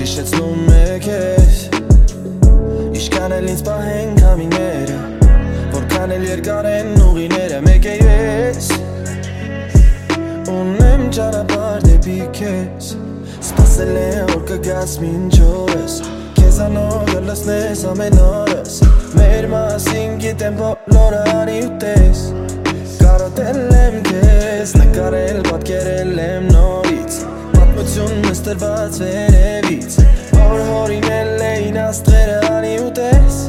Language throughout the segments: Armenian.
Հիշեցնում է քեզ Իշքան էլ ինձ պահեն քամիները Որքան էլ երկար են ուղիները Մեկ է ես Ունեմ ճանապարհ դեպի քեզ Սպասել եմ որ կգաս մինչ օրս Քեզանով լսնես ամեն օրս Մեր մասին գիտեմ բոլորը անի ու տես Կարոտել եմ քեզ Նկարել պատկերել եմ նորից Պատմություն մեզ տրված վերևից Որ հորինել էին աստղերը անի ու տես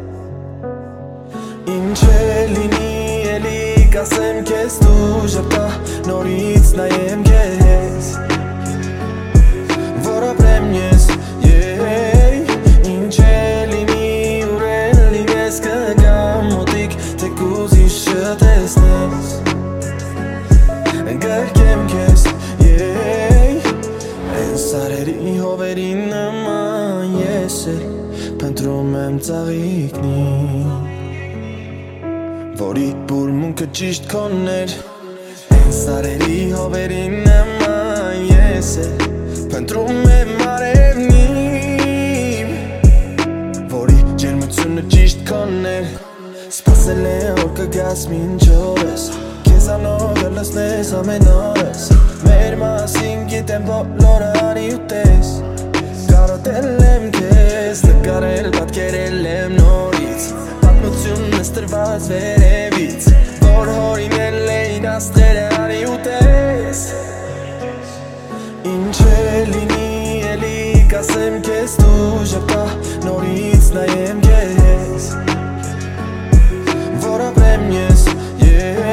Ինչ է լինի էլի կասեմ քեզ դու ժպտա նորից նայեմ քեզ Որ ապրեմ ես Ինչ է լինի ուրեն լինես կգամ մոտիկ թեկուզ ինձ չտեսնես Գրկեմ քեզ Են սարերի հովերի նման ես էլ Փնտրում եմ ծաղիկնի Որի բուրմունքը ճիշտ քոններ Են սարերի հովերի նման ես էլ Փնտրում եմ արևնի Որի ջերմությունը ճիշտ քոններ Սպասել եմ որ կգաս մինչ օրս Քեզանով լսնես ամեն օրս Մեր մասին գիտեմ բոլորը անի ու տես Կարոտել եմ քեզ Նկարել պատկերել եմ նորից Պատմություն մեզ տրված վերևից Որ հորինել էին աստղերը անի ու տես Ինչ է լինի էլի կասեմ քեզ դու ժպտա նորից նայեմ քեզ Որ ապրեմ ես